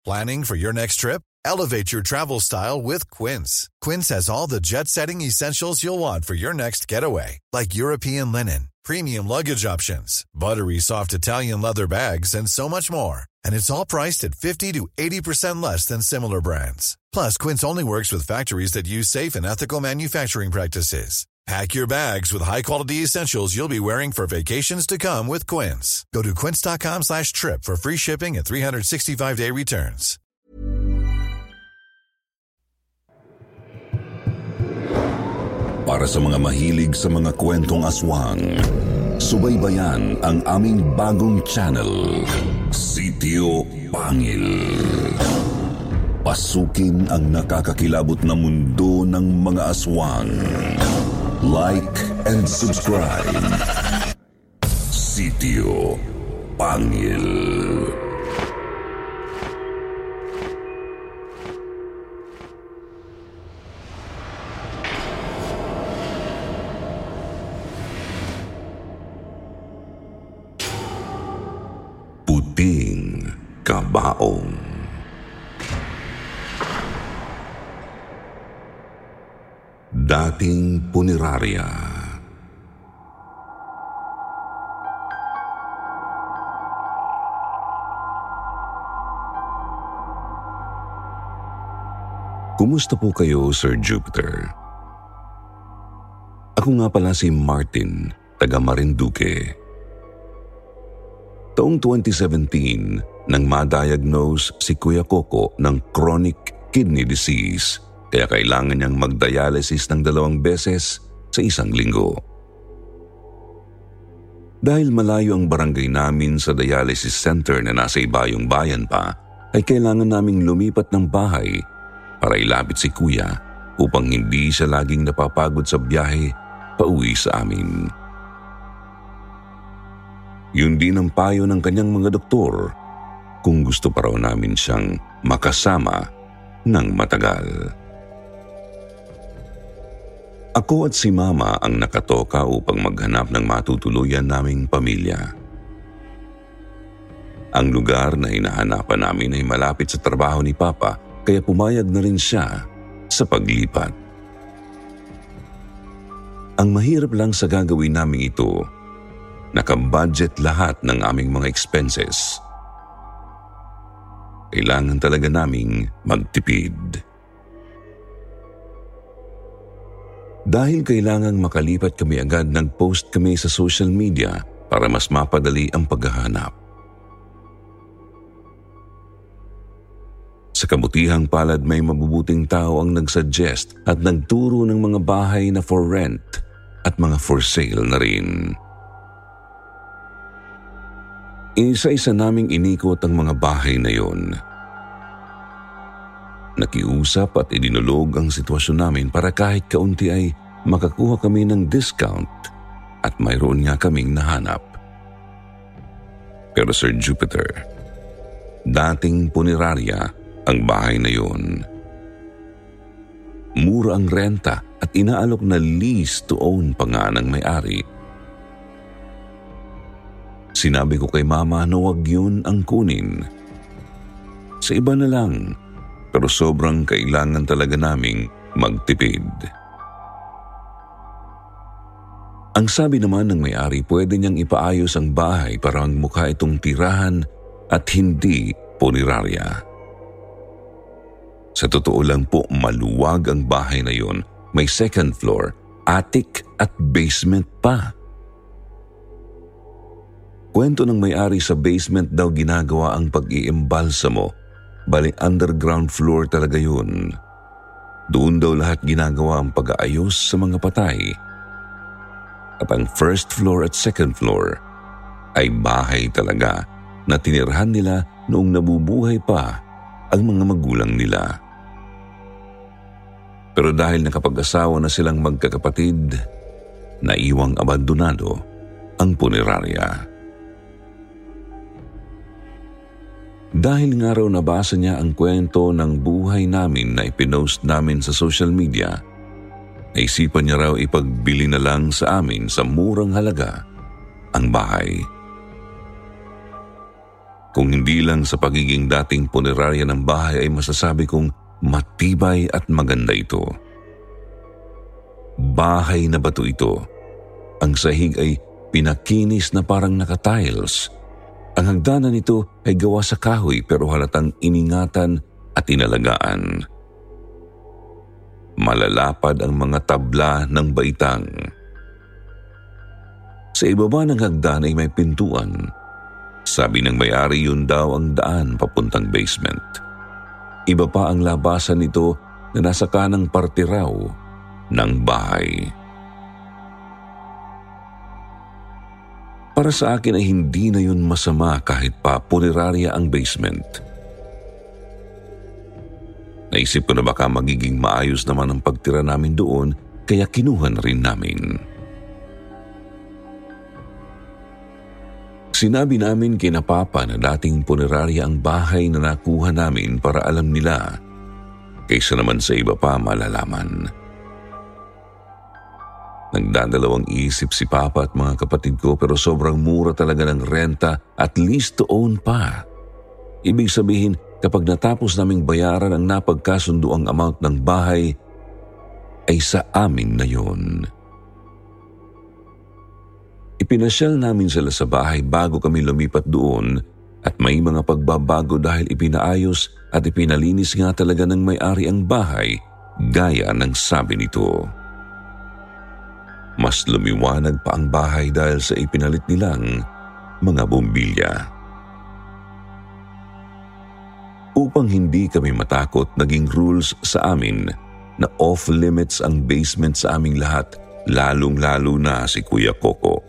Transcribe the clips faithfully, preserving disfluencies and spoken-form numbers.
Planning for your next trip? Elevate your travel style with Quince. Quince has all the jet-setting essentials you'll want for your next getaway, like European linen, premium luggage options, buttery soft Italian leather bags, and so much more. And it's all priced at fifty to eighty percent less than similar brands. Plus, Quince only works with factories that use safe and ethical manufacturing practices. Pack your bags with high-quality essentials you'll be wearing for vacations to come with Quince. Go to quince.com slash trip for free shipping and three sixty-five day returns. Para sa mga mahilig sa mga kwentong aswang, subaybayan ang aming bagong channel, Sitio Pangil. Pasukin ang nakakakilabot na mundo ng mga aswang. Like and subscribe. Sitio Pangil. Puting Kabaong. Dating punerarya. Kumusta po kayo, Sir Jupiter? Ako nga pala si Martin, taga Marinduque. Taong twenty seventeen, nang ma-diagnose si Kuya Coco ng chronic kidney disease, kaya kailangan niyang mag-dialysis ng dalawang beses sa isang linggo. Dahil malayo ang barangay namin sa dialysis center na nasa ibayong bayan pa, ay kailangan naming lumipat ng bahay para ilapit si Kuya upang hindi siya laging napapagod sa biyahe pauwi sa amin. Yun din ang payo ng kanyang mga doktor kung gusto pa raw namin siyang makasama ng matagal. Ako at si Mama ang nakatoka upang maghanap ng matutuluyan naming pamilya. Ang lugar na hinahanapan namin ay malapit sa trabaho ni Papa, kaya pumayag na rin siya sa paglipat. Ang mahirap lang sa gagawin namin ito, nakabudget lahat ng aming mga expenses. Kailangan talaga naming magtipid. Dahil kailangang makalipat kami agad, nag-post kami sa social media para mas mapadali ang paghahanap. Sa kabutihang palad, may mabubuting tao ang nagsuggest at nagturo ng mga bahay na for rent at mga for sale na rin. Isa-isa naming inikot ang mga bahay na yon. Nakiusap at idinulog ang sitwasyon namin para kahit kaunti ay makakuha kami ng discount at mayroon nga kaming nahanap. Pero Sir Jupiter, dating punerarya ang bahay na yon. Mura ang renta at inaalok na lease to own pa nga ng may-ari. Sinabi ko kay Mama na wag yun ang kunin. Sa iba na lang, pero sobrang kailangan talaga naming magtipid. Ang sabi naman ng may-ari, pwede niyang ipaayos ang bahay para magmukha itong tirahan at hindi punerarya. Sa totoo lang po, maluwag ang bahay na yon. May second floor, attic at basement pa. Kwento ng may-ari, sa basement daw ginagawa ang pag-iimbalsamo. Bali underground floor talaga yun. Doon daw lahat ginagawa ang pag-aayos sa mga patay. At ang first floor at second floor ay bahay talaga na tinirhan nila noong nabubuhay pa ang mga magulang nila. Pero dahil nakapag-asawa na silang magkakapatid, naiwang abandonado ang punerarya. Dahil nga raw nabasa niya ang kwento ng buhay namin na ipinost namin sa social media, naisipan niya raw ipagbili na lang sa amin sa murang halaga ang bahay. Kung hindi lang sa pagiging dating punerarya ng bahay ay masasabi kong matibay at maganda ito. Bahay na bato ito. Ang sahig ay pinakinis na parang naka-tiles. Ang hagdanan nito ay gawa sa kahoy pero halatang iningatan at inalagaan. Malalapad ang mga tabla ng baitang. Sa ibaba ng hagdan ay may pintuan. Sabi ng may-ari yun daw ang daan papuntang basement. Iba pa ang labasan nito na nasa kanang parte raw ng bahay. Para sa akin ay hindi na yun masama kahit pa punerarya ang basement. Naisip ko na baka magiging maayos naman ang pagtira namin doon kaya kinuha na rin namin. Sinabi namin kina Papa na dating punerarya ang bahay na nakuha namin para alam nila kaysa naman sa iba pa malalaman. Nagdadalawang isip si Papa at mga kapatid ko pero sobrang mura talaga ng renta at lease to own pa. Ibig sabihin, kapag natapos naming bayaran ang napagkasundo ang amount ng bahay, ay sa amin na yun. Ipinasyal namin sila sa bahay bago kami lumipat doon at may mga pagbabago dahil ipinaayos at ipinalinis nga talaga ng may-ari ang bahay gaya ng sabi nito. Mas lumiwanag pa ang bahay dahil sa ipinalit nilang mga bumbilya. Upang hindi kami matakot, naging rules sa amin na off-limits ang basement sa aming lahat, lalong-lalo na si Kuya Coco.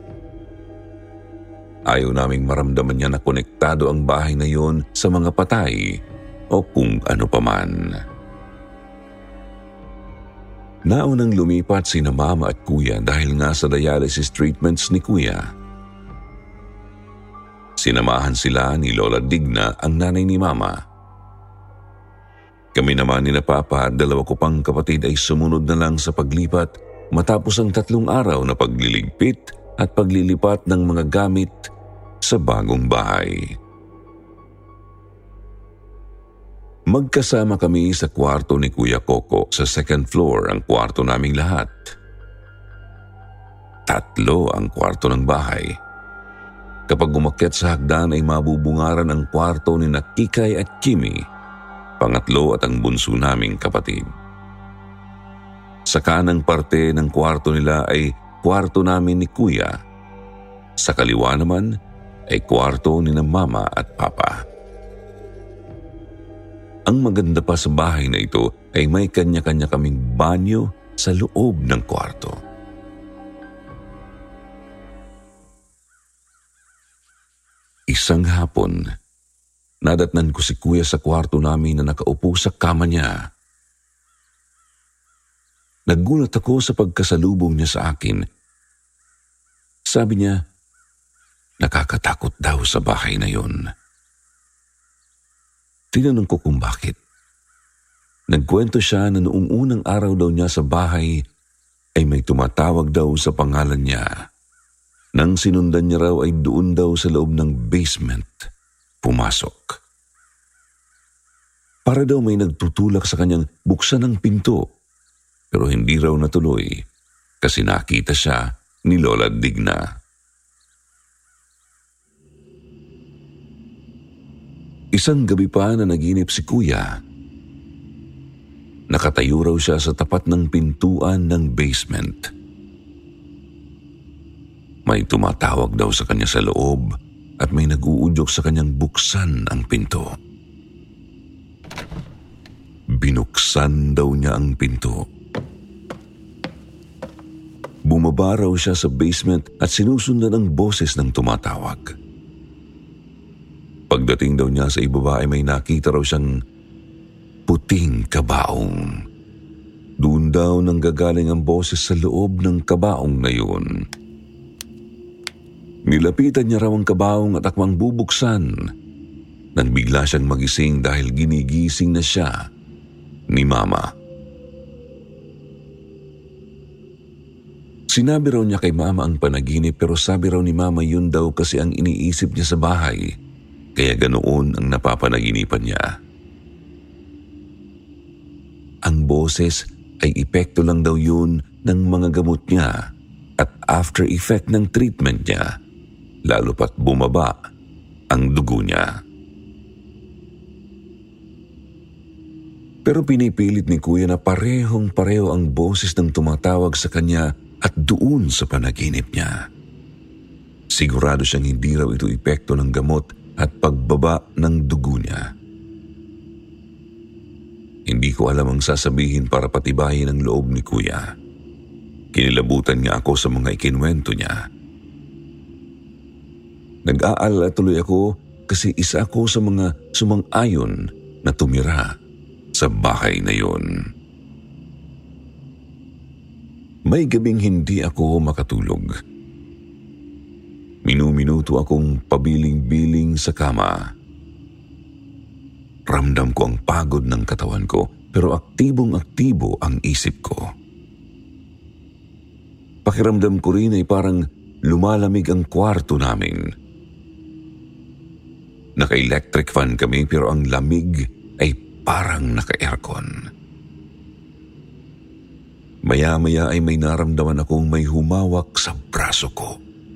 Ayaw naming maramdaman niya na konektado ang bahay na yon sa mga patay o kung ano paman. Naunang lumipat sina Mama at Kuya dahil nga sa dialysis treatments ni Kuya. Sinamahan sila ni Lola Digna, ang nanay ni Mama. Kami naman ni na Papa at dalawa ko pang kapatid ay sumunod na lang sa paglipat matapos ang tatlong araw na pagliligpit at paglilipat ng mga gamit sa bagong bahay. Magkasama kami sa kwarto ni Kuya Coco. Sa second floor ang kwarto naming lahat. Tatlo ang kwarto ng bahay. Kapag umakyat sa hagdan ay mabubungaran ang kwarto ni Kikay at Kimi, pangatlo at ang bunso naming kapatid. Sa kanang parte ng kwarto nila ay kwarto namin ni Kuya. Sa kaliwa naman ay kwarto ni na Mama at Papa. Ang maganda pa sa bahay na ito ay may kanya-kanya kaming banyo sa loob ng kwarto. Isang hapon, nadatnan ko si Kuya sa kwarto namin na nakaupo sa kama niya. Nagulat ako sa pagkasalubong niya sa akin. Sabi niya, nakakatakot daw sa bahay na yon. Tinanong ko kung bakit. Nagkwento siya na noong unang araw daw niya sa bahay ay may tumatawag daw sa pangalan niya. Nang sinundan niya raw ay doon daw sa loob ng basement pumasok. Para daw may nagtutulak sa kanyang buksan ang pinto, pero hindi raw natuloy kasi nakita siya ni Lola Digna. Isang gabi pa na naginip si Kuya. Nakatayo raw siya sa tapat ng pintuan ng basement. May tumatawag daw sa kanya sa loob at may nag-uudyok sa kanyang buksan ang pinto. Binuksan daw niya ang pinto. Bumaba raw siya sa basement at sinusundan ang boses ng tumatawag. Pagdating daw niya sa ibaba ay may nakita raw siyang puting kabaong. Doon daw nanggagaling ang boses sa loob ng kabaong na yun. Nilapitan niya raw ang kabaong at akmang bubuksan. Nang bigla siyang magising dahil ginigising na siya ni Mama. Sinabi raw niya kay Mama ang panaginip pero sabi raw ni Mama yun daw kasi ang iniisip niya sa bahay. kaya ganoon ang napapanaginipan niya. Ang boses ay epekto lang daw yun ng mga gamot niya at after effect ng treatment niya, lalo pat bumaba ang dugo niya. Pero pinipilit ni Kuya na parehong pareho ang boses ng tumatawag sa kanya at doon sa panaginip niya. Sigurado siyang hindi raw ito epekto ng gamot at pagbaba ng dugo niya. Hindi ko alam ang sasabihin para patibayin ang loob ni Kuya. Kinilabutan niya ako sa mga ikinwento niya. Nag-aalala tuloy ako kasi isa ako sa mga sumang-ayon na tumira sa bahay na yun. May gabing hindi ako makatulog. Minuminuto akong pabiling-biling sa kama. Ramdam ko ang pagod ng katawan ko, pero aktibong-aktibo ang isip ko. Pakiramdam ko rin ay parang lumalamig ang kwarto namin. Naka-electric fan kami pero ang lamig ay parang naka-aircon. Maya-maya ay may naramdaman akong may humawak sa braso ko.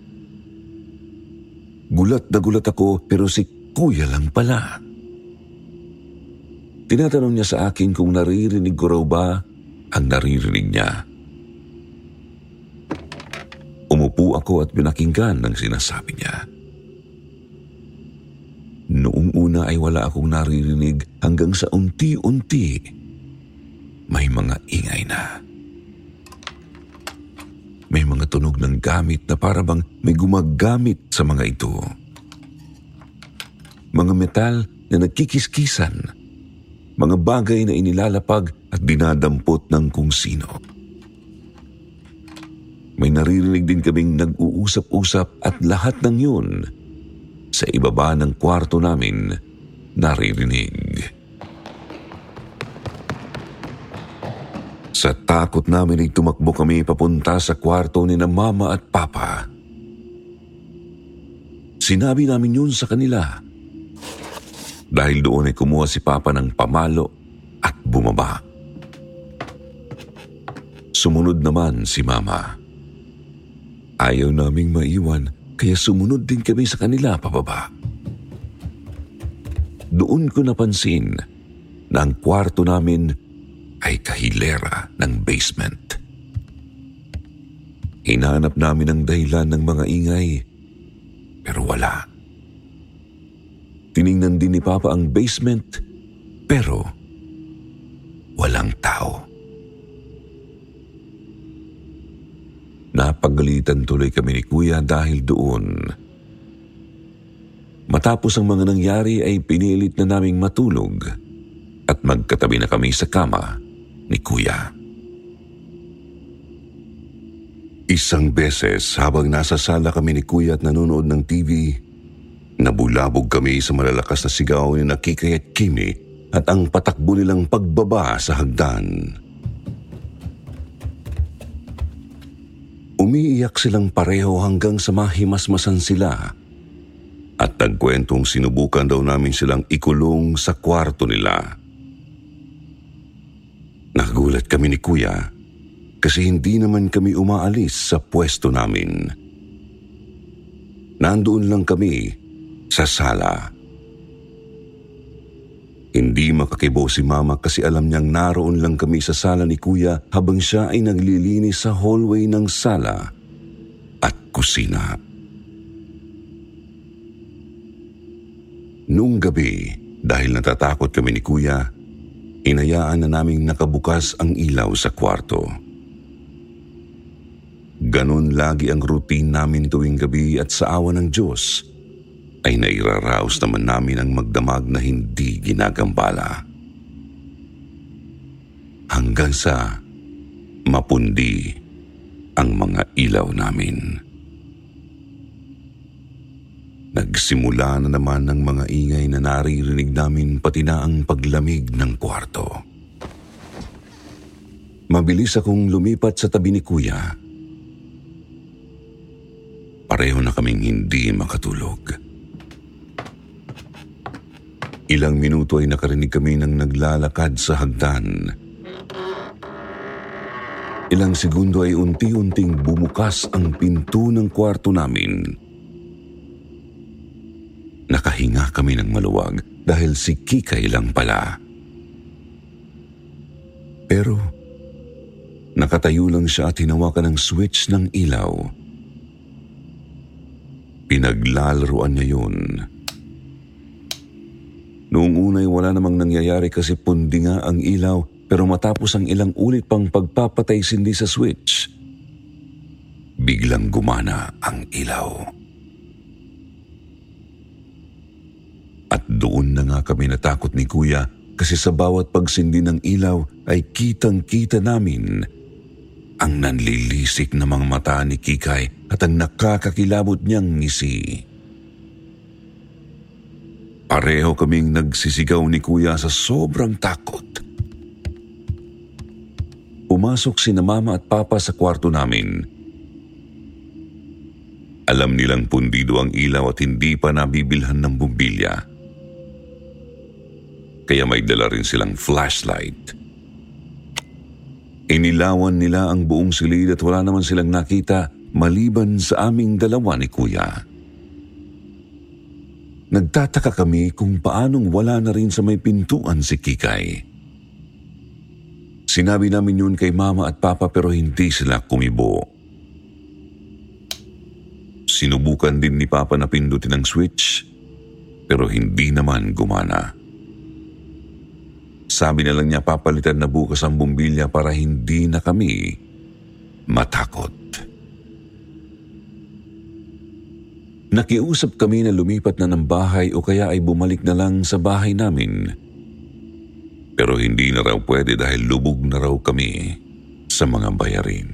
Gulat na gulat ako pero si Kuya lang pala. Tinatanong niya sa akin kung naririnig ko raw ba ang naririnig niya. Umupo ako at pinakinggan ang sinasabi niya. Noong una ay wala akong naririnig hanggang sa unti-unti may mga ingay na. May mga tunog ng gamit na para bang may gumagamit sa mga ito. Mga metal na nagkikiskisan, mga bagay na inilalapag at dinadampot ng kung sino. May naririnig din kaming nag-uusap-usap at lahat ng yun sa ibaba ng kwarto namin naririnig. Sa takot namin ay tumakbo kami papunta sa kwarto ni na Mama at Papa. Sinabi namin yun sa kanila. Dahil doon ay kumuha si Papa ng pamalo at bumaba. Sumunod naman si Mama. Ayaw naming maiwan kaya sumunod din kami sa kanila pababa. Doon ko napansin na ang kwarto namin ay kahilera ng basement. Hinahanap namin ang dahilan ng mga ingay pero wala. Tiningnan din ni Papa ang basement pero walang tao. Napagalitan tuloy kami ni Kuya dahil doon. Matapos ang mga nangyari ay pinilit na naming matulog at magkatabi na kami sa kama ni Kuya. Isang beses habang nasa sala kami ni Kuya at nanonood ng T V, nabulabog kami sa malalakas na sigaw ni Kikay at Kimi at ang patakbo nilang pagbaba sa hagdan. Umiiyak silang pareho hanggang sa mahimasmasan sila at nagkwentong sinubukan daw namin silang ikulong sa kwarto nila. Nagulat kami ni Kuya kasi hindi naman kami umaalis sa pwesto namin. Nandoon lang kami sa sala. Hindi makakibo si Mama kasi alam niyang naroon lang kami sa sala ni Kuya habang siya ay naglilinis sa hallway ng sala at kusina. Noong gabi, dahil natatakot kami ni Kuya, inayaan na naming nakabukas ang ilaw sa kwarto. Ganon lagi ang routine namin tuwing gabi at sa awa ng Diyos ay nairaraos naman namin ang magdamag na hindi ginagambala. Hanggang sa mapundi ang mga ilaw namin. Nagsimula na naman ang mga ingay na naririnig namin pati na ang paglamig ng kwarto. Mabilis akong lumipat sa tabi ni Kuya. Pareho na kaming hindi makatulog. Ilang minuto ay nakarinig kami ng naglalakad sa hagdan. Ilang segundo ay unti-unting bumukas ang pinto ng kwarto namin. Nakahinga kami ng maluwag dahil si Kikay lang pala. Pero nakatayo lang siya at hinawakan ng switch ng ilaw. Pinaglalaroan niya yun. Noong unay wala namang nangyayari kasi pundi nga ang ilaw, pero matapos ang ilang ulit pang pagpapatay-sindi sa switch, biglang gumana ang ilaw. At doon na nga kami natakot ni Kuya kasi sa bawat pagsindi ng ilaw ay kitang-kita namin ang nanlilisik na mga mata ni Kikay at ang nakakakilabot niyang ngisi. Pareho kaming nagsisigaw ni Kuya sa sobrang takot. Pumasok sina Mama at Papa sa kwarto namin. Alam nilang pundido ang ilaw at hindi pa nabibilhan ng bumbilya. Kaya may dala rin silang flashlight. Inilawan nila ang buong silid at wala naman silang nakita maliban sa aming dalawa ni Kuya. Nagtataka kami kung paanong wala na rin sa may pintuan si Kikay. Sinabi namin yun kay Mama at Papa pero hindi sila kumibo. Sinubukan din ni Papa na pindutin ang switch pero hindi naman gumana. Sabi na lang niya papalitan na bukas ang bumbilya para hindi na kami matakot. Nakiusap kami na lumipat na ng bahay o kaya ay bumalik na lang sa bahay namin. Pero hindi na raw pwede dahil lubog na raw kami sa mga bayarin.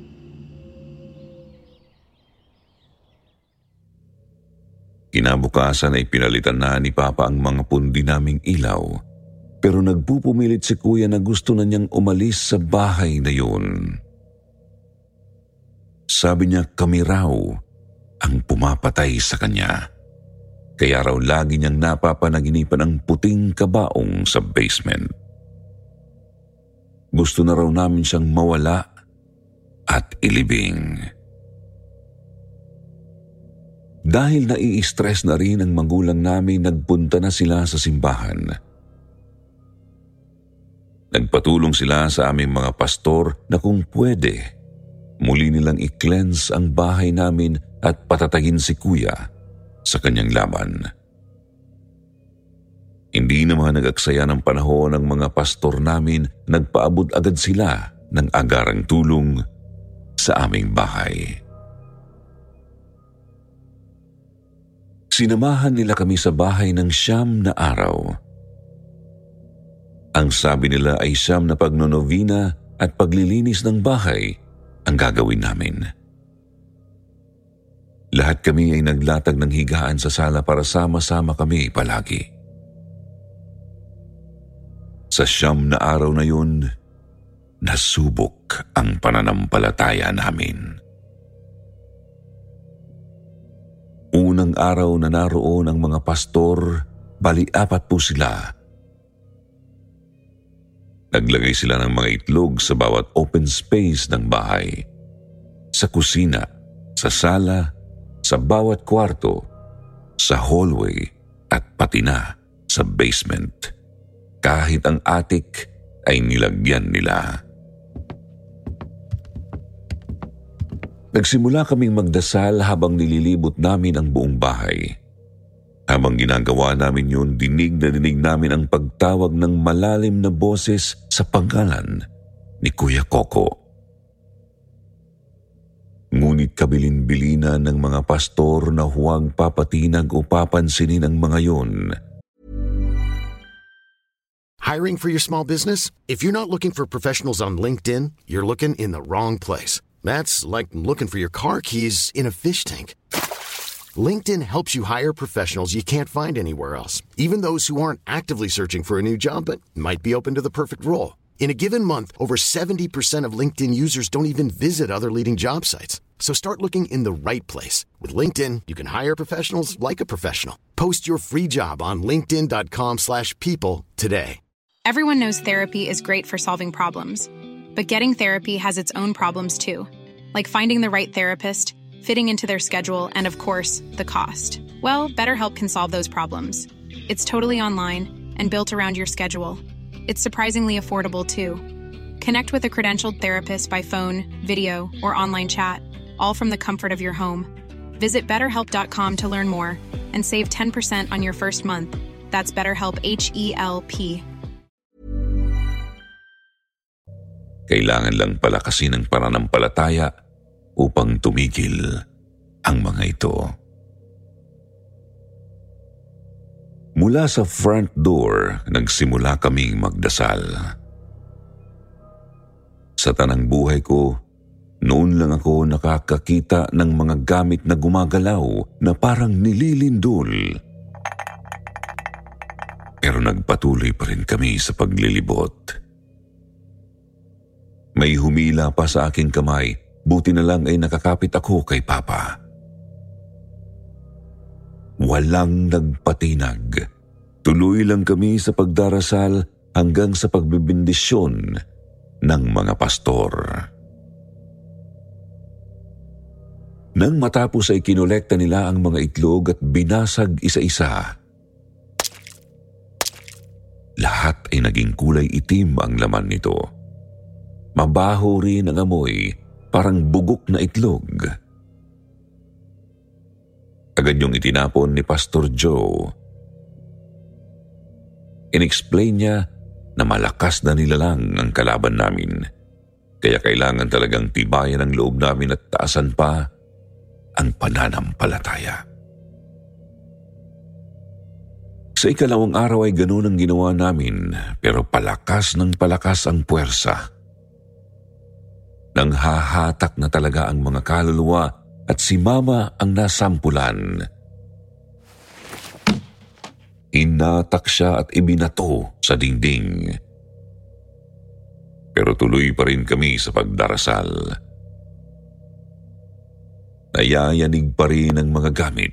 Kinabukasan ay pinalitan na ni Papa ang mga pundi naming ilaw, pero nagpupumilit si Kuya na gusto na niyang umalis sa bahay na yun. Sabi niya kami raw ang pumapatay sa kanya. Kaya raw lagi niyang napapanaginipan ang puting kabaong sa basement. Gusto na raw namin siyang mawala at ilibing. Dahil nai-stress na rin ang magulang namin, nagpunta na sila sa simbahan. Nagpatulong sila sa aming mga pastor na kung pwede, muli nilang i-cleanse ang bahay namin at patatagin si Kuya sa kanyang laban. Hindi naman nag-aksaya ng panahon ng mga pastor namin, nagpaabot agad sila ng agarang tulong sa aming bahay. Sinamahan nila kami sa bahay ng siyam na araw. Ang sabi nila ay siyam na pagnonovina at paglilinis ng bahay ang gagawin namin. Lahat kami ay naglatag ng higaan sa sala para sama-sama kami palagi. Sa siyam na araw na yun, nasubok ang pananampalataya namin. Unang araw na naroon ang mga pastor, bali apat po sila. Naglagay sila ng mga itlog sa bawat open space ng bahay. Sa kusina, sa sala, sa bawat kwarto, sa hallway at pati na sa basement. Kahit ang attic ay nilagyan nila. Nagsimula kaming magdasal habang nililibot namin ang buong bahay. Habang ginagawa namin yun, dinig na dinig namin ang pagtawag ng malalim na boses sa pangalan ni Kuya Coco. Ngunit kabilin-bilina ng mga pastor na huwag papatinag o papansinin ang mga yun. Hiring for your small business? If you're not looking for professionals on LinkedIn, you're looking in the wrong place. That's like looking for your car keys in a fish tank. LinkedIn helps you hire professionals you can't find anywhere else, even those who aren't actively searching for a new job but might be open to the perfect role. In a given month, over seventy percent of LinkedIn users don't even visit other leading job sites. So start looking in the right place. With LinkedIn, you can hire professionals like a professional. Post your free job on linkedin.com slash people today. Everyone knows therapy is great for solving problems. But getting therapy has its own problems too. Like finding the right therapist, fitting into their schedule, and of course, the cost. Well, BetterHelp can solve those problems. It's totally online and built around your schedule. It's surprisingly affordable, too. Connect with a credentialed therapist by phone, video, or online chat, all from the comfort of your home. Visit better help dot com to learn more and save ten percent on your first month. That's BetterHelp, H E L P. Kailangan lang palakasin ang pananampalataya upang tumigil ang mga ito. Mula sa front door, nagsimula kaming magdasal. Sa tanang buhay ko, noon lang ako nakakakita ng mga gamit na gumagalaw na parang nililindol. Pero nagpatuloy pa rin kami sa paglilibot. May humila pa sa aking kamay, buti na lang ay nakakapit ako kay Papa. Walang nagpatinag. Tuloy lang kami sa pagdarasal hanggang sa pagbibindisyon ng mga pastor. Nang matapos ay kinolekta nila ang mga itlog at binasag isa-isa. Lahat ay naging kulay itim ang laman nito. Mabaho rin ang amoy, parang bugok na itlog. Agad yung itinapon ni Pastor Joe. Inexplain niya na malakas na nilalang ang kalaban namin. Kaya kailangan talagang tibayan ang loob namin at taasan pa ang pananampalataya. Sa ikalawang araw ay ganun ang ginawa namin, pero palakas ng palakas ang puwersa. Nanghahatak na talaga ang mga kaluluwa at si Mama ang nasampulan. Inatak siya at ibinato sa dingding. Pero tuloy pa rin kami sa pagdarasal. Nayayanig pa rin ang mga gamit.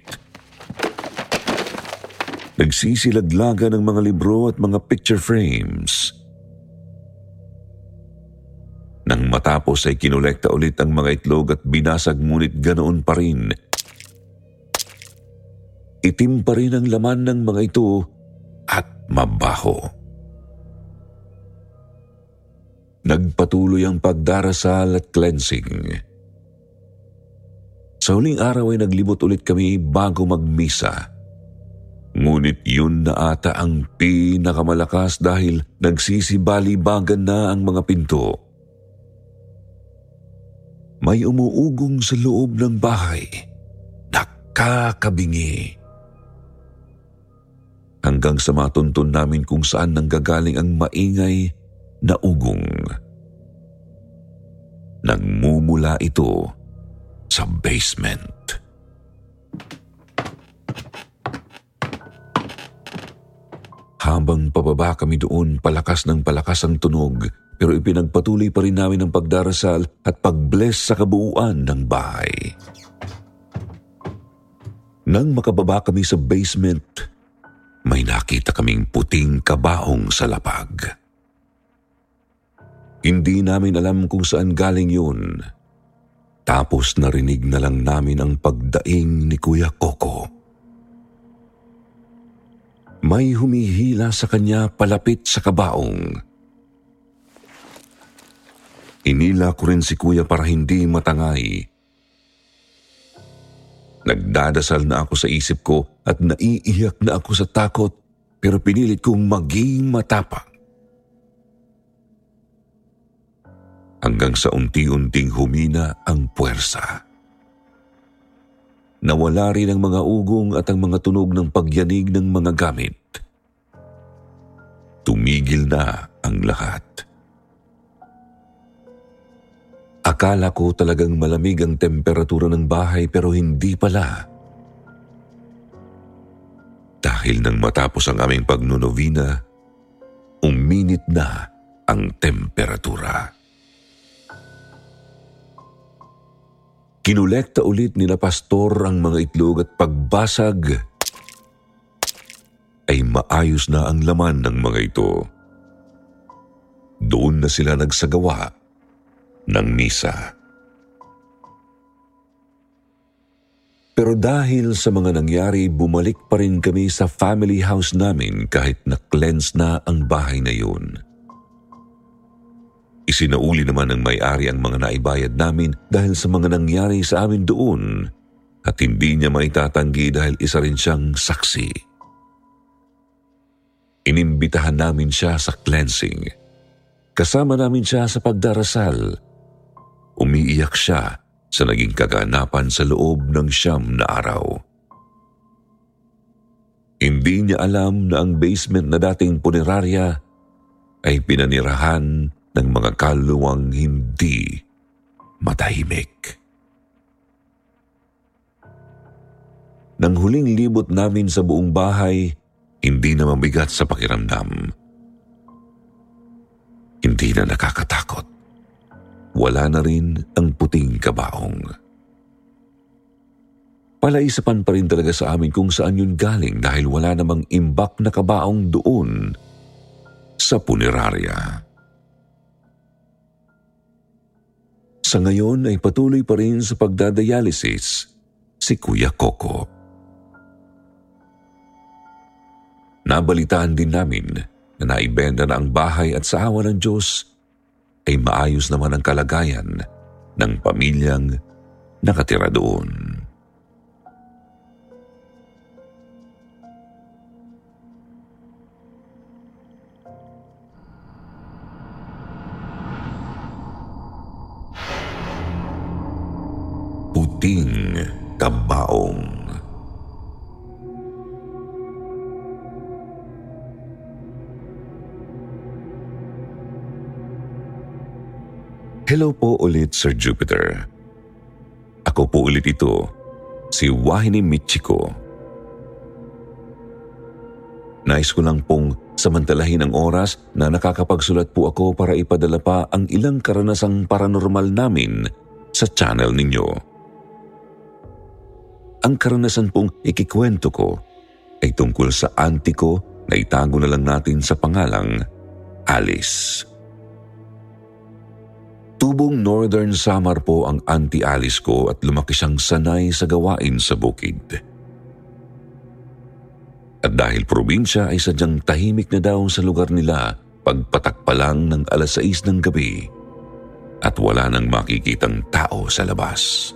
Nagsisilaglagan ng mga libro at mga picture frames. Nang matapos ay kinolekta ulit ang mga itlog at binasag, ngunit ganoon pa rin. Itim pa rin ang laman ng mga ito at mabaho. Nagpatuloy ang pagdarasal at cleansing. Sa huling araw ay naglibot ulit kami bago magmisa. Ngunit yun na ata ang pinakamalakas dahil nagsisibali-bagan na ang mga pinto. May umuugong sa loob ng bahay. Nakakabingi. Hanggang sa matuntun namin kung saan nanggagaling ang maingay na ugong. Nagmumula ito sa basement. Habang pababa kami doon, palakas ng palakas ang tunog, pero ipinagpatuloy pa rin namin ang pagdarasal at pag-bless sa kabuuan ng bahay. Nang makababa kami sa basement, may nakita kaming puting kabaong sa lapag. Hindi namin alam kung saan galing yun. Tapos narinig na lang namin ang pagdaing ni Kuya Coco. May humihila sa kanya palapit sa kabaong. Inila ko rin si Kuya para hindi matangay. Nagdadasal na ako sa isip ko at naiiyak na ako sa takot, pero pinilit kong maging matapang. Hanggang sa unti-unting humina ang puwersa. Nawala rin ang mga ugong at ang mga tunog ng pagyanig ng mga gamit. Tumigil na ang lahat. Akala ko talagang malamig ang temperatura ng bahay, pero hindi pala. Dahil nang matapos ang aming pagnunovina, uminit na ang temperatura. Kinolekta ulit nila pastor ang mga itlog at pagbasag ay maayos na ang laman ng mga ito. Doon na sila nagsagawa ng misa. Pero dahil sa mga nangyari, bumalik pa rin kami sa family house namin kahit na-cleanse na ang bahay na yun. Isinauli naman ng may-ari ang mga naibayad namin dahil sa mga nangyari sa amin doon at hindi niya maitatanggi dahil isa rin siyang saksi. Inimbitahan namin siya sa cleansing. Kasama namin siya sa pagdarasal. Umiiyak siya sa naging kaganapan sa loob ng siyam na araw. Hindi niya alam na ang basement na dating punerarya ay pinanirahan ng mga kaluluwang hindi matahimik. Nang huling libot namin sa buong bahay, hindi na mabigat sa pakiramdam. Hindi na nakakatakot. Wala na rin ang puting kabaong. Palaisapan pa rin talaga sa amin kung saan yun galing dahil wala namang imbak na kabaong doon sa punerarya. Sa ngayon ay patuloy pa rin sa pagdadialysis si Kuya Coco. Nabalitaan din namin na naibenta na ang bahay at sa awa ng Diyos ay maayos naman ang kalagayan ng pamilyang nakatira doon. Puting kabaong. Hello po ulit, Sir Jupiter. Ako po ulit ito, si Wahine Michiko. Nais ko lang pong samantalahin ang oras na nakakapagsulat po ako para ipadala pa ang ilang karanasang paranormal namin sa channel ninyo. Ang karanasan pong ikikwento ko ay tungkol sa auntie ko na itago na lang natin sa pangalang Alice. Tubong Northern Samar po ang auntie Alice ko at lumaki siyang sanay sa gawain sa bukid. At dahil probinsya ay sadyang tahimik na daw sa lugar nila pagpatak pa lang ng alas sais ng gabi at wala nang makikitang tao sa labas.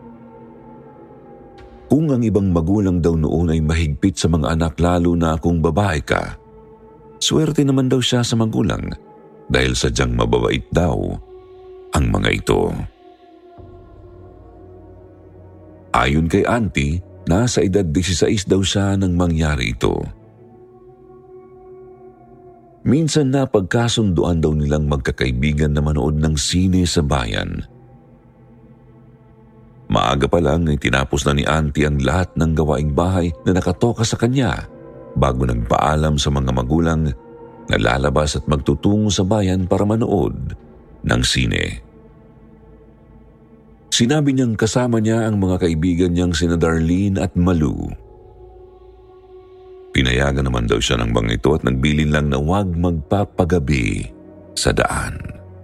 Kung ang ibang magulang daw noon ay mahigpit sa mga anak lalo na kung babae ka, swerte naman daw siya sa magulang dahil sadyang mababait daw ang mga ito. Ayon kay auntie, nasa edad labinwalo daw siya nang mangyari ito. Minsan na pagkasunduan daw nilang magkakaibigan na manood ng sine sa bayan. Maaga pa lang ay tinapos na ni auntie ang lahat ng gawaing bahay na nakatoka sa kanya bago nagpaalam sa mga magulang na lalabas at magtutungo sa bayan para manood ng sine. Sinabi niyang kasama niya ang mga kaibigan niyang sina Darlene at Malu. Pinayagan naman daw siya ng mga ito at nagbilin lang na huwag magpapagabi sa daan.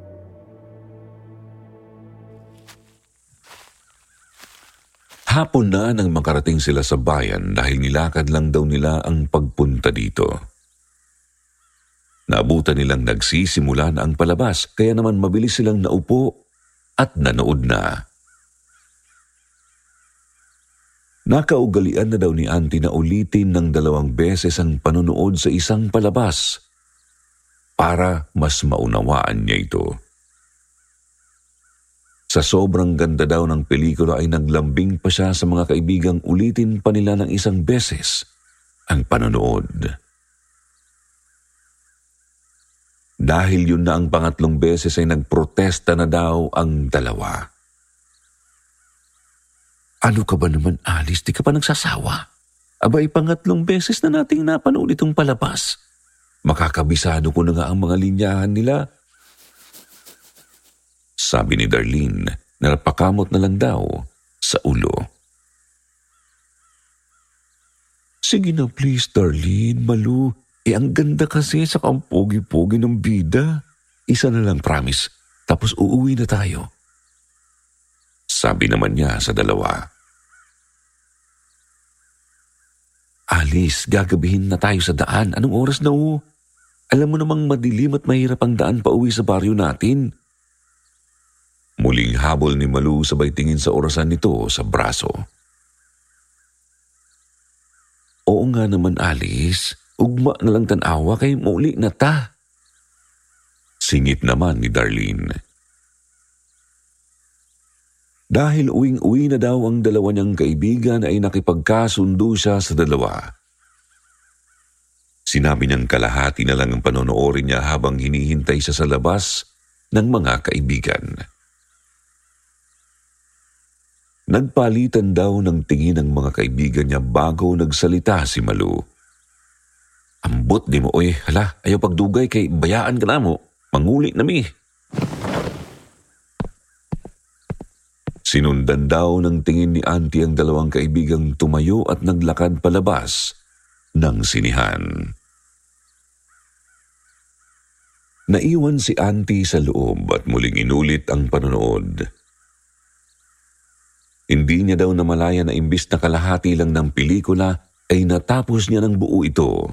Hapon na nang makarating sila sa bayan dahil nilakad lang daw nila ang pagpunta dito. Naabutan nilang nagsisimula na ang palabas kaya naman mabilis silang naupo at nanood na. Nakaugalian na daw ni auntie na ulitin ng dalawang beses ang panonood sa isang palabas para mas maunawaan niya ito. Sa sobrang ganda daw ng pelikula ay naglambing pa siya sa mga kaibigang ulitin pa nila ng isang beses ang panonood. Dahil yun na ang pangatlong beses ay nagprotesta na daw ang dalawa. Ano ka ba naman, Alice? Di ka pa nagsasawa? Abay, pangatlong beses na nating napanood itong palabas. Makakabisado ko na nga ang mga linyahan nila Sabi ni Darlene na napakamot na lang daw sa ulo. Sige na please, Darlene, Malu. Eh ang ganda kasi sa kampogi-pogi ng bida. Isa na lang, promise. Tapos uuwi na tayo. Sabi naman niya sa dalawa. Alice, gagabihin na tayo sa daan. Anong oras na o? Alam mo namang madilim at mahirap ang daan pa uwi sa baryo natin. Muling habol ni Malu sabay tingin sa orasan nito sa braso. Oo nga naman, Alice. Ugma na lang tanawa kay muli na ta. Singit naman ni Darlene. Dahil uwing-uwi na daw ang dalawa niyang kaibigan ay nakipagkasundo siya sa dalawa. Sinabi niyang kalahati na lang ang panonoorin niya habang hinihintay siya sa labas ng mga kaibigan. Nagpalitan daw ng tingin ng mga kaibigan niya bago nagsalita si Malu. Ambot di mo, oy, hala, ayaw pagdugay kay bayaan ka na mo, manguli na mi. Sinundan daw ng tingin ni Auntie ang dalawang kaibigang tumayo at naglakad palabas ng sinihan. Naiwan si Auntie sa loob at muling inulit ang panonood. Hindi niya daw namalaya na imbis na kalahati lang ng pelikula ay natapos niya ng buo ito.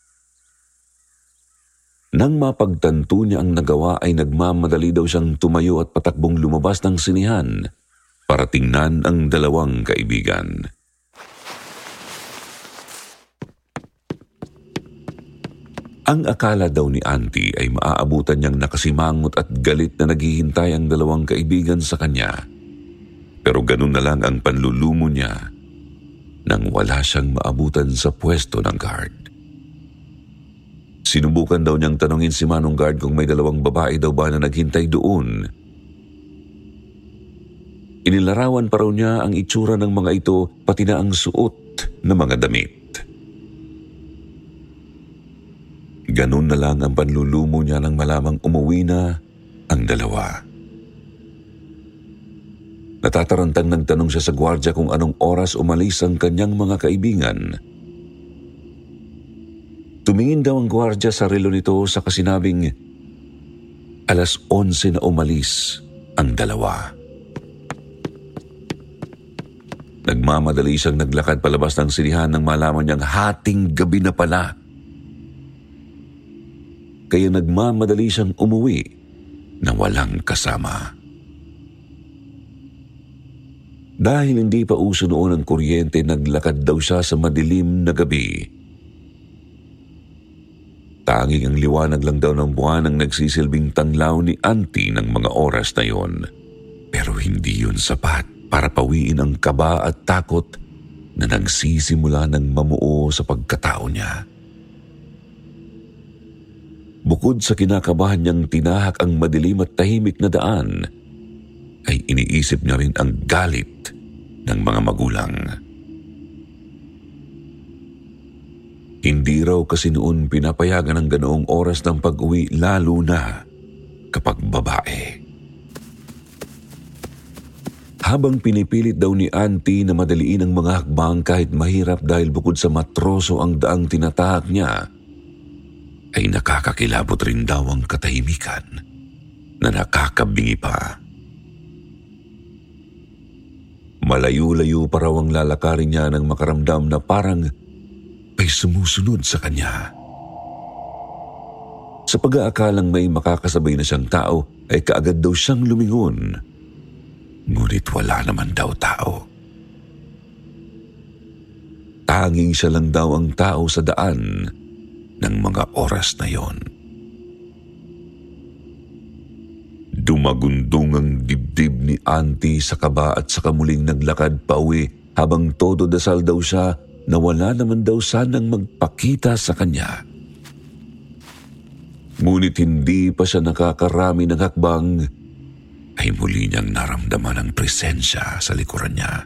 Nang mapagtanto niya ang nagawa ay nagmamadali daw siyang tumayo at patakbong lumabas ng sinihan para tingnan ang dalawang kaibigan. Ang akala daw ni Auntie ay maaabutan niyang nakasimangot at galit na naghihintay ang dalawang kaibigan sa kanya. Pero ganun na lang ang panlulumo niya nang wala siyang maabutan sa pwesto ng guard. Sinubukan daw niyang tanungin si Manong Guard kung may dalawang babae daw ba na naghintay doon. Inilarawan pa raw niya ang itsura ng mga ito pati na ang suot ng mga damit. Ganun na lang ang panlulumo niya nang malamang umuwi na ang dalawa. Natatarantang nagtanong siya sa gwardya kung anong oras umalis ang kanyang mga kaibigan. Tumingin daw ang gwardya sa relo nito sa kasinabing alas onse na umalis ang dalawa. Nagmamadali siyang naglakad palabas ng sinihan nang malaman niyang hating gabi na pala. Kaya nagmamadali siyang umuwi na walang kasama. Dahil hindi pa uso noon ang kuryente, naglakad daw siya sa madilim na gabi. Tanging ang liwanag lang daw ng buwan ang nagsisilbing tanglaw ni Auntie ng mga oras na yon. Pero hindi yun sapat para pawiin ang kaba at takot na nagsisimula ng mamuo sa pagkatao niya. Bukod sa kinakabahan niyang tinahak ang madilim at tahimik na daan, ay iniisip niya rin ang galit ng mga magulang. Hindi raw kasi noon pinapayagan ng ganoong oras ng pag-uwi, lalo na kapag babae. Habang pinipilit daw ni Auntie na madaliin ang mga hakbang kahit mahirap dahil bukod sa matroso ang daang tinatahak niya, ay nakakakilabot rin daw ang katahimikan na nakakabingi pa. Malayo-layo pa raw ang lalakarin niya nang makaramdam na parang may sumusunod sa kanya. Sa pag-aakalang may makakasabay na siyang tao, ay kaagad daw siyang lumingon. Ngunit wala naman daw tao. Tanging siya lang daw ang tao sa daan ng mga oras na yon. Dumagundong ang dibdib ni Auntie sa kaba at saka muling naglakad pauwi habang todo dasal daw siya na wala naman daw sanang magpakita sa kanya. Ngunit hindi pa siya nakakarami ng hakbang ay muli niyang naramdaman ang presensya sa likuran niya.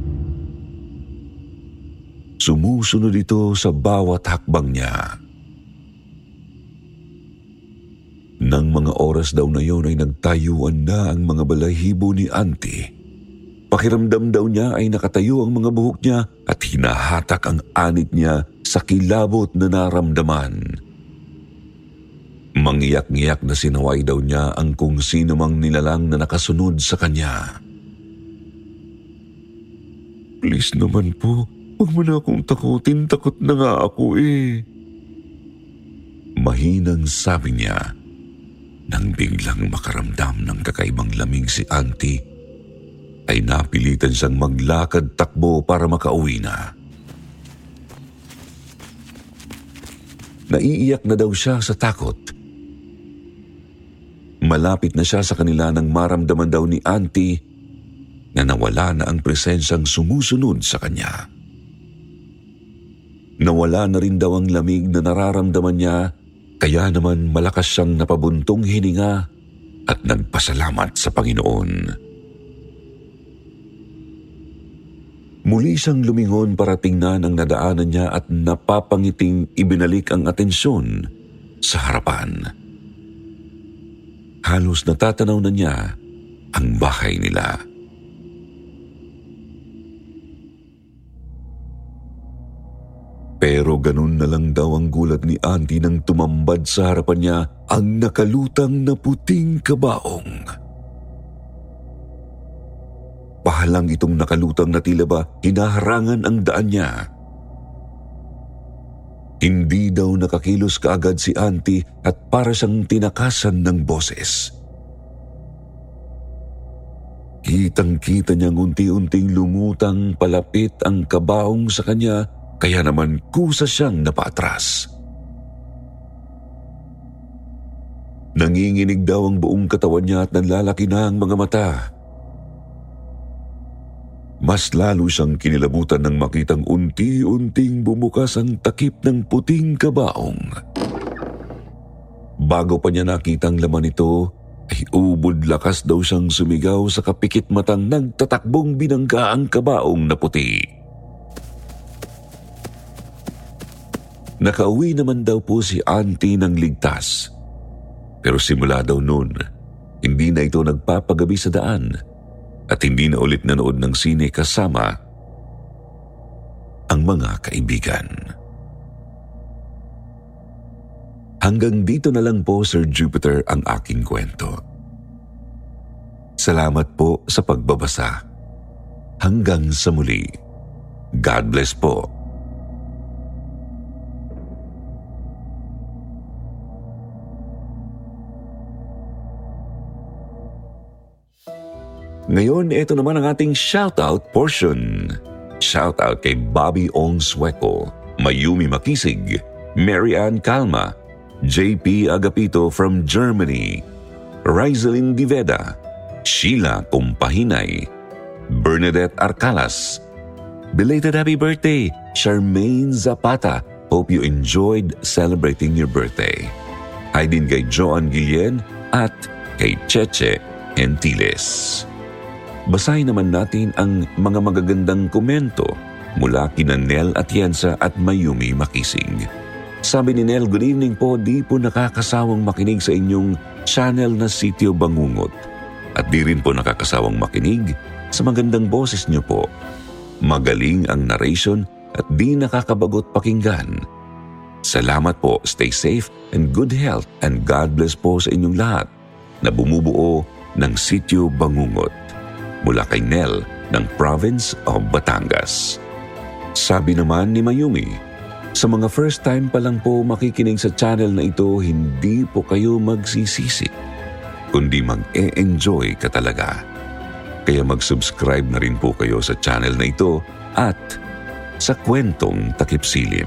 Sumusunod ito sa bawat hakbang niya. Nang mga oras daw na yon ay nagtayuan na ang mga balahibo ni Auntie. Pakiramdam daw niya ay nakatayo ang mga buhok niya at hinahatak ang anit niya sa kilabot na naramdaman. Mangiyak-ngiyak na sinaway daw niya ang kung sino mang nilalang na nakasunod sa kanya. Please naman po, huwag mo na akong takutin, takot na nga ako eh. Mahinang sabi niya. Nang biglang makaramdam ng kakaibang lamig si Auntie, ay napilitan siyang maglakad takbo para makauwi na. Naiiyak na daw siya sa takot. Malapit na siya sa kanila nang maramdaman daw ni Auntie na nawala na ang presensyang sumusunod sa kanya. Nawala na rin daw ang lamig na nararamdaman niya. Kaya naman malakas siyang napabuntong hininga at nagpasalamat sa Panginoon. Muli siyang lumingon para tingnan ang nadaanan niya at napapangiting ibinalik ang atensyon sa harapan. Halos natatanaw na niya ang bahay nila. Pero ganun na lang daw ang gulat ni Auntie nang tumambad sa harapan niya ang nakalutang na puting kabaong. Pahalang itong nakalutang na tila ba hinaharangan ang daan niya. Hindi daw nakakilos kaagad si Auntie at para siyang tinakasan ng boses. Kitang-kita niyang unti-unting lumutang palapit ang kabaong sa kanya. Kaya naman kusa siyang napaatras. Nanginginig daw ang buong katawan niya at nanlalaki na ang mga mata. Mas lalo siyang kinilabutan nang makitang unti-unting bumukas ang takip ng puting kabaong. Bago pa niya nakitang laman ito, ay ubod lakas daw siyang sumigaw sa kapikit matang nagtatakbong binangga ang kabaong na puti. Nakauwi naman daw po si Auntie ng ligtas. Pero simula daw noon, hindi na ito nagpapagabi sa daan at hindi na ulit nanood ng sine kasama ang mga kaibigan. Hanggang dito na lang po, Sir Jupiter, ang aking kwento. Salamat po sa pagbabasa. Hanggang sa muli. God bless po. Ngayon, ito naman ang ating shoutout portion. Shoutout kay Bobby Ong Sueco, Mayumi Makisig, Mary Ann Calma, J P Agapito from Germany, Rizalyn Diveda, Sheila Kumpahinay, Bernadette Arcalas. Belated happy birthday, Charmaine Zapata. Hope you enjoyed celebrating your birthday. Hi din kay Joan Guillen at kay Cheche Entiles. Basahin naman natin ang mga magagandang komento mula kina Nel Atienza at Mayumi Makisig. Sabi ni Nel, good evening po, di po nakakasawang makinig sa inyong channel na Sitio Bangungot. At di rin po nakakasawang makinig sa magandang boses niyo po. Magaling ang narration at di nakakabagot pakinggan. Salamat po, stay safe and good health and God bless po sa inyong lahat na bumubuo ng Sitio Bangungot. Mula kay Nel ng Province of Batangas. Sabi naman ni Mayumi, sa mga first time pa lang po makikinig sa channel na ito, hindi po kayo magsisisi, kundi mag-e-enjoy ka talaga. Kaya mag-subscribe na rin po kayo sa channel na ito at sa Kwentong Takip Silim.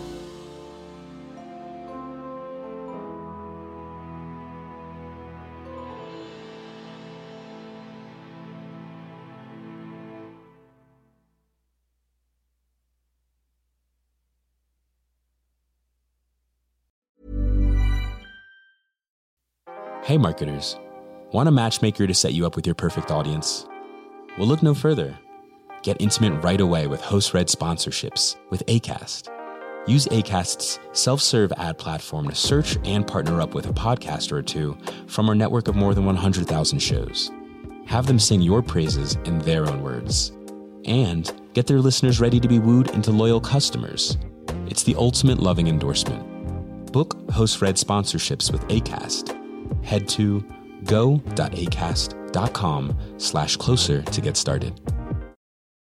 Hey marketers, want a matchmaker to set you up with your perfect audience? Well, look no further. Get intimate right away with host-read sponsorships with Acast. Use Acast's self-serve ad platform to search and partner up with a podcaster or two from our network of more than one hundred thousand shows. Have them sing your praises in their own words. And get their listeners ready to be wooed into loyal customers. It's the ultimate loving endorsement. Book host-read sponsorships with Acast. Head to go.acast.com slash closer to get started.